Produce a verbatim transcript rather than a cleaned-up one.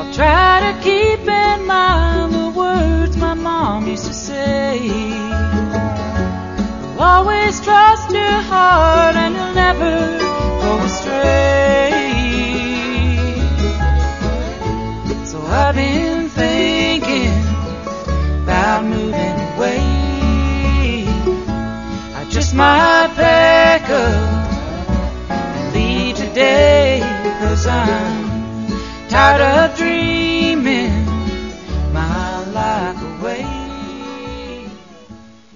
I'll try to keep in mind the words my mom used to say. You'll always trust your heart and you'll never go astray.